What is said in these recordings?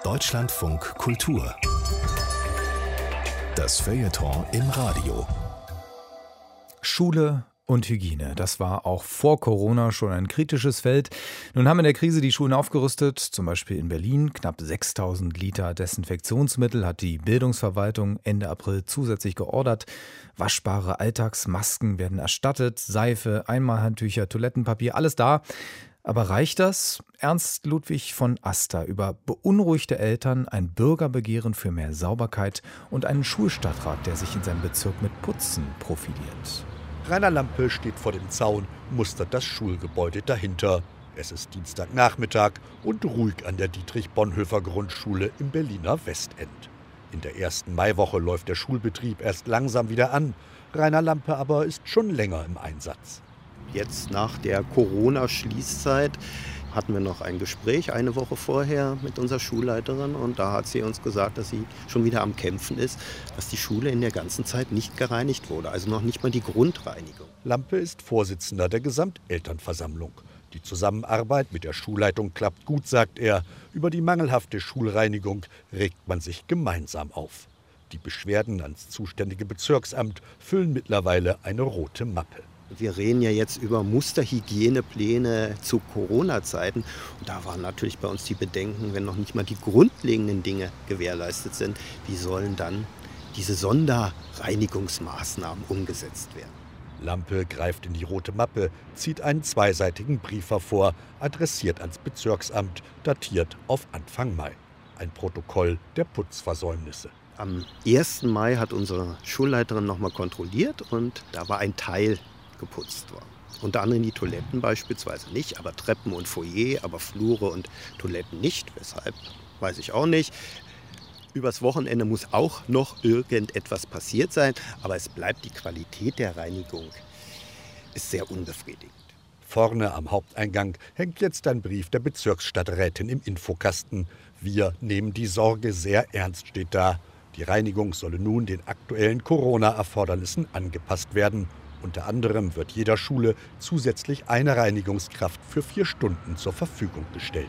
Deutschlandfunk Kultur. Das Feuilleton im Radio. Schule und Hygiene, das war auch vor Corona schon ein kritisches Feld. Nun haben in der Krise die Schulen aufgerüstet, zum Beispiel in Berlin. Knapp 6.000 Liter Desinfektionsmittel hat die Bildungsverwaltung Ende April zusätzlich geordert. Waschbare Alltagsmasken werden erstattet, Seife, Einmalhandtücher, Toilettenpapier, alles da. Aber reicht das? Ernst Ludwig von Aster über beunruhigte Eltern, ein Bürgerbegehren für mehr Sauberkeit und einen Schulstadtrat, der sich in seinem Bezirk mit Putzen profiliert. Rainer Lampe steht vor dem Zaun, mustert das Schulgebäude dahinter. Es ist Dienstagnachmittag und ruhig an der Dietrich-Bonhoeffer-Grundschule im Berliner Westend. In der ersten Maiwoche läuft der Schulbetrieb erst langsam wieder an. Rainer Lampe aber ist schon länger im Einsatz. Jetzt nach der Corona-Schließzeit hatten wir noch ein Gespräch eine Woche vorher mit unserer Schulleiterin und da hat sie uns gesagt, dass sie schon wieder am Kämpfen ist, dass die Schule in der ganzen Zeit nicht gereinigt wurde, also noch nicht mal die Grundreinigung. Lampe ist Vorsitzender der Gesamtelternversammlung. Die Zusammenarbeit mit der Schulleitung klappt gut, sagt er. Über die mangelhafte Schulreinigung regt man sich gemeinsam auf. Die Beschwerden ans zuständige Bezirksamt füllen mittlerweile eine rote Mappe. Wir reden ja jetzt über Musterhygienepläne zu Corona-Zeiten. Und da waren natürlich bei uns die Bedenken, wenn noch nicht mal die grundlegenden Dinge gewährleistet sind, wie sollen dann diese Sonderreinigungsmaßnahmen umgesetzt werden? Lampe greift in die rote Mappe, zieht einen zweiseitigen Brief hervor, adressiert ans Bezirksamt, datiert auf Anfang Mai. Ein Protokoll der Putzversäumnisse. Am 1. Mai hat unsere Schulleiterin nochmal kontrolliert und da war ein Teil geputzt worden. Unter anderem die Toiletten beispielsweise nicht, aber Treppen und Foyer, aber Flure und Toiletten nicht. Weshalb, weiß ich auch nicht. Übers Wochenende muss auch noch irgendetwas passiert sein, aber es bleibt, die Qualität der Reinigung ist sehr unbefriedigend. Vorne am Haupteingang hängt jetzt ein Brief der Bezirksstadträtin im Infokasten. Wir nehmen die Sorge sehr ernst, steht da. Die Reinigung solle nun den aktuellen Corona-Erfordernissen angepasst werden. Unter anderem wird jeder Schule zusätzlich eine Reinigungskraft für 4 Stunden zur Verfügung gestellt.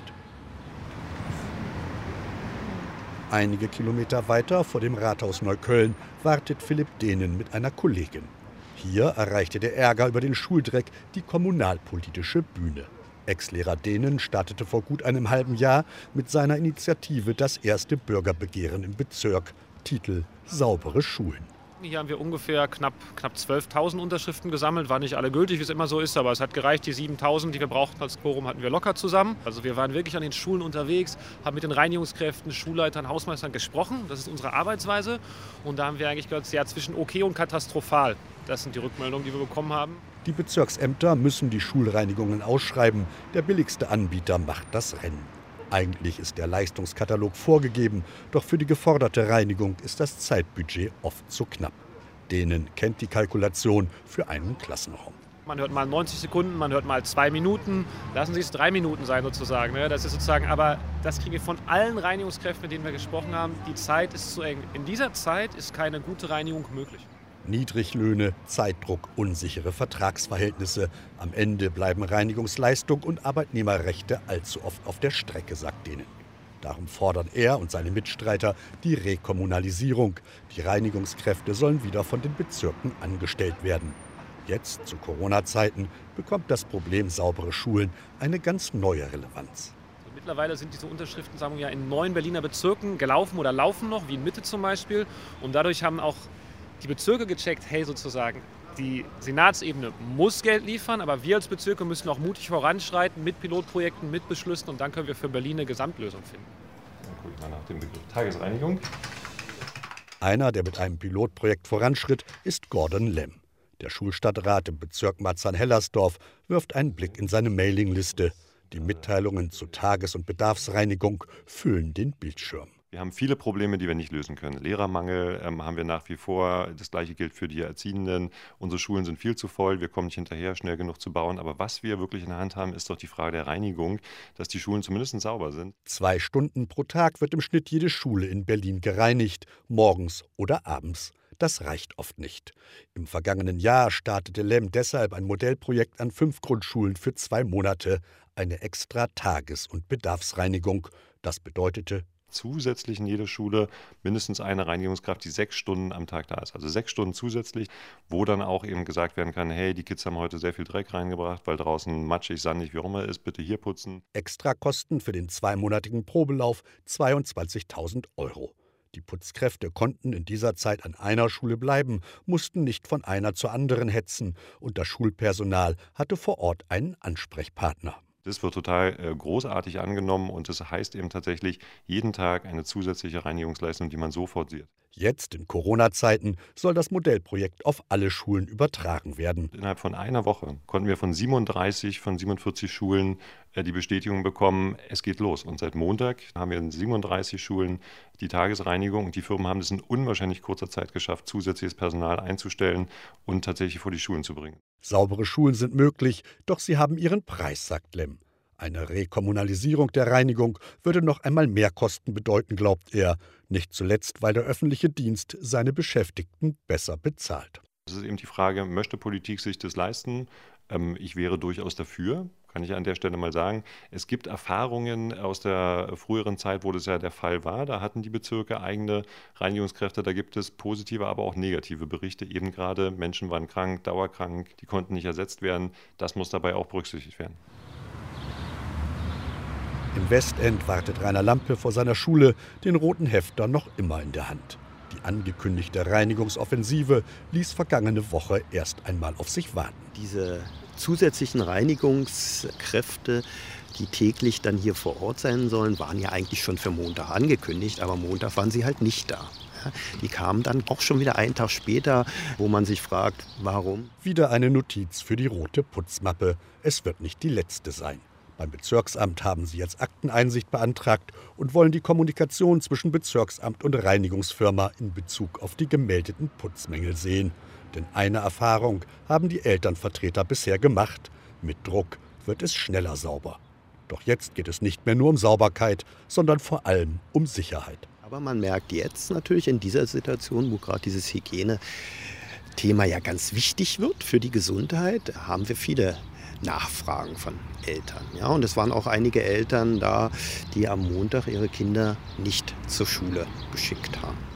Einige Kilometer weiter vor dem Rathaus Neukölln wartet Philipp Dehnen mit einer Kollegin. Hier erreichte der Ärger über den Schuldreck die kommunalpolitische Bühne. Ex-Lehrer Dehnen startete vor gut einem halben Jahr mit seiner Initiative das erste Bürgerbegehren im Bezirk. Titel: Saubere Schulen. Hier haben wir ungefähr knapp 12.000 Unterschriften gesammelt. War nicht alle gültig, wie es immer so ist, aber es hat gereicht. Die 7.000, die wir brauchten als Quorum, hatten wir locker zusammen. Also wir waren wirklich an den Schulen unterwegs, haben mit den Reinigungskräften, Schulleitern, Hausmeistern gesprochen. Das ist unsere Arbeitsweise. Und da haben wir eigentlich gehört, ja, zwischen okay und katastrophal. Das sind die Rückmeldungen, die wir bekommen haben. Die Bezirksämter müssen die Schulreinigungen ausschreiben. Der billigste Anbieter macht das Rennen. Eigentlich ist der Leistungskatalog vorgegeben, doch für die geforderte Reinigung ist das Zeitbudget oft zu knapp. Dehnen kennt die Kalkulation für einen Klassenraum. Man hört mal 90 Sekunden, man hört mal 2 Minuten. Lassen Sie es 3 Minuten sein sozusagen. Das ist sozusagen, aber das kriegen wir von allen Reinigungskräften, mit denen wir gesprochen haben. Die Zeit ist zu eng. In dieser Zeit ist keine gute Reinigung möglich. Niedriglöhne, Zeitdruck, unsichere Vertragsverhältnisse. Am Ende bleiben Reinigungsleistung und Arbeitnehmerrechte allzu oft auf der Strecke, sagt Dehnen. Darum fordern er und seine Mitstreiter die Rekommunalisierung. Die Reinigungskräfte sollen wieder von den Bezirken angestellt werden. Jetzt, zu Corona-Zeiten, bekommt das Problem saubere Schulen eine ganz neue Relevanz. Mittlerweile sind diese Unterschriftensammlungen ja in 9 Berliner Bezirken gelaufen oder laufen noch, wie in Mitte zum Beispiel. Und dadurch haben auch die Bezirke gecheckt, hey, sozusagen, die Senatsebene muss Geld liefern, aber wir als Bezirke müssen auch mutig voranschreiten mit Pilotprojekten, mit Beschlüssen und dann können wir für Berlin eine Gesamtlösung finden. Dann gucke ich mal nach dem Begriff Tagesreinigung. Einer, der mit einem Pilotprojekt voranschritt, ist Gordon Lemm. Der Schulstadtrat im Bezirk Marzahn-Hellersdorf wirft einen Blick in seine Mailingliste. Die Mitteilungen zur Tages- und Bedarfsreinigung füllen den Bildschirm. Wir haben viele Probleme, die wir nicht lösen können. Lehrermangel haben wir nach wie vor. Das Gleiche gilt für die Erziehenden. Unsere Schulen sind viel zu voll. Wir kommen nicht hinterher, schnell genug zu bauen. Aber was wir wirklich in der Hand haben, ist doch die Frage der Reinigung, dass die Schulen zumindest sauber sind. 2 Stunden pro Tag wird im Schnitt jede Schule in Berlin gereinigt. Morgens oder abends. Das reicht oft nicht. Im vergangenen Jahr startete Lemm deshalb ein Modellprojekt an 5 Grundschulen für 2 Monate. Eine extra Tages- und Bedarfsreinigung. Das bedeutete zusätzlich in jeder Schule mindestens eine Reinigungskraft, die 6 Stunden am Tag da ist. Also 6 Stunden zusätzlich, wo dann auch eben gesagt werden kann, hey, die Kids haben heute sehr viel Dreck reingebracht, weil draußen matschig, sandig, wie auch immer ist, bitte hier putzen. Extrakosten für den 2-monatigen Probelauf 22.000 €. Die Putzkräfte konnten in dieser Zeit an einer Schule bleiben, mussten nicht von einer zur anderen hetzen und das Schulpersonal hatte vor Ort einen Ansprechpartner. Das wird total großartig angenommen und das heißt eben tatsächlich jeden Tag eine zusätzliche Reinigungsleistung, die man sofort sieht. Jetzt in Corona-Zeiten soll das Modellprojekt auf alle Schulen übertragen werden. Innerhalb von einer Woche konnten wir von 37 von 47 Schulen die Bestätigung bekommen, es geht los. Und seit Montag haben wir in 37 Schulen die Tagesreinigung und die Firmen haben es in unwahrscheinlich kurzer Zeit geschafft, zusätzliches Personal einzustellen und tatsächlich vor die Schulen zu bringen. Saubere Schulen sind möglich, doch sie haben ihren Preis, sagt Lemm. Eine Rekommunalisierung der Reinigung würde noch einmal mehr Kosten bedeuten, glaubt er. Nicht zuletzt, weil der öffentliche Dienst seine Beschäftigten besser bezahlt. Es ist eben die Frage, möchte Politik sich das leisten? Ich wäre durchaus dafür, kann ich an der Stelle mal sagen. Es gibt Erfahrungen aus der früheren Zeit, wo das ja der Fall war. Da hatten die Bezirke eigene Reinigungskräfte. Da gibt es positive, aber auch negative Berichte. Eben gerade Menschen waren krank, dauerkrank, die konnten nicht ersetzt werden. Das muss dabei auch berücksichtigt werden. Im Westend wartet Rainer Lampe vor seiner Schule, den roten Hefter noch immer in der Hand. Die angekündigte Reinigungsoffensive ließ vergangene Woche erst einmal auf sich warten. Diese zusätzlichen Reinigungskräfte, die täglich dann hier vor Ort sein sollen, waren ja eigentlich schon für Montag angekündigt, aber Montag waren sie halt nicht da. Die kamen dann auch schon wieder einen Tag später, wo man sich fragt, warum? Wieder eine Notiz für die rote Putzmappe. Es wird nicht die letzte sein. Beim Bezirksamt haben sie jetzt Akteneinsicht beantragt und wollen die Kommunikation zwischen Bezirksamt und Reinigungsfirma in Bezug auf die gemeldeten Putzmängel sehen. Denn eine Erfahrung haben die Elternvertreter bisher gemacht. Mit Druck wird es schneller sauber. Doch jetzt geht es nicht mehr nur um Sauberkeit, sondern vor allem um Sicherheit. Aber man merkt jetzt natürlich in dieser Situation, wo gerade dieses Hygiene-Thema ja ganz wichtig wird für die Gesundheit, haben wir viele Nachfragen von Eltern. Ja, und es waren auch einige Eltern da, die am Montag ihre Kinder nicht zur Schule geschickt haben.